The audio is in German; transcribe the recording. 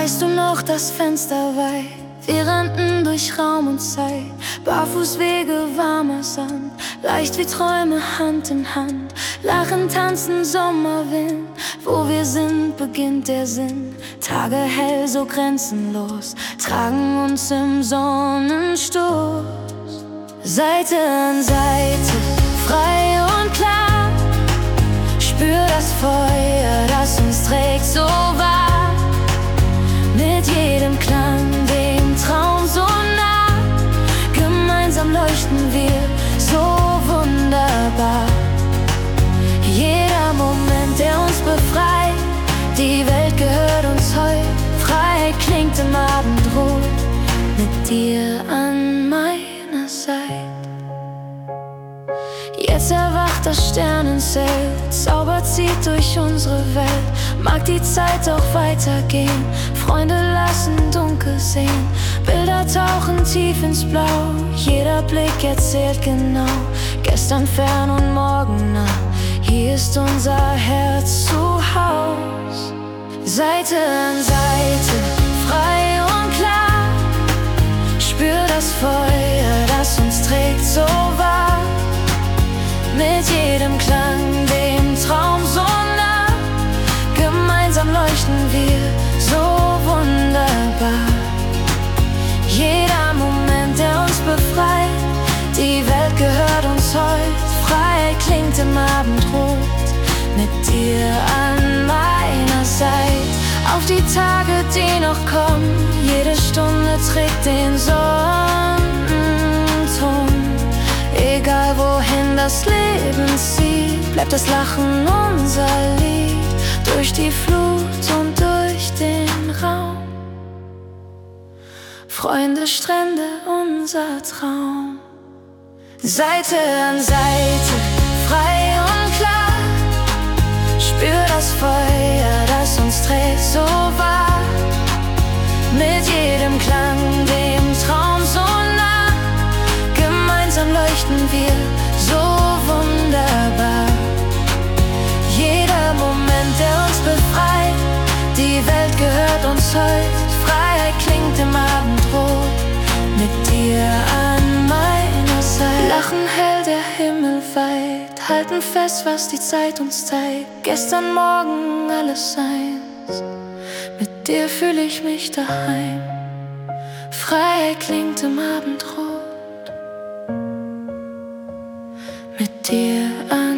Weißt du noch, das Fenster weit? Wir rannten durch Raum und Zeit, Barfußwege, warmer Sand, leicht wie Träume, Hand in Hand. Lachen, tanzen, Sommerwind, wo wir sind, beginnt der Sinn. Tage hell, so grenzenlos, tragen uns im Sonnenstoß. Seite an Seite, frei und klar, spür das Feuer, das uns trägt so wahr. Mit jedem Klang, dem Traum so nah, gemeinsam leuchten wir so wunderbar. Jeder Moment, der uns befreit, die Welt gehört uns heute. Freiheit klingt im Abendrot, mit dir an meiner Seite. Jetzt erwacht das Sternenzelt, Zauber zieht durch unsere Welt. Mag die Zeit auch weitergehen, Freunde lassen dunkel sehen. Bilder tauchen tief ins Blau, jeder Blick erzählt genau. Gestern fern und morgen nah, hier ist unser Herz zu Haus. Seite an Seite, frei und klar, spür das Feuer, das uns trägt so wahr. Mit jedem Klang, dem Traum so nah, gemeinsam leuchten wir so wunderbar. Jeder Moment, der uns befreit, die Welt gehört uns heute. Freiheit klingt im Abendrot, mit dir an meiner Seite. Auf die Tage, die noch kommen, jede Stunde trägt den Sonnenton. Egal wohin das Leben zieht, bleibt das Lachen unser Lied. Durch die Flut und durch den Raum, Freunde, Strände, unser Traum. Seite an Seite, frei und klar, spür das Feuer, das uns trägt so wahr. Mit jedem Klang, dem Traum so nah, gemeinsam leuchten wir so wunderbar. Jeder Moment, der uns befreit, die Welt gehört uns heute. Freiheit klingt im Abendrot, mit dir an meiner Seite. Lachen hell, der Himmel weit, halten fest, was die Zeit uns zeigt. Gestern, morgen, alles eins, mit dir fühle ich mich daheim. Freiheit klingt im Abendrot, mit dir an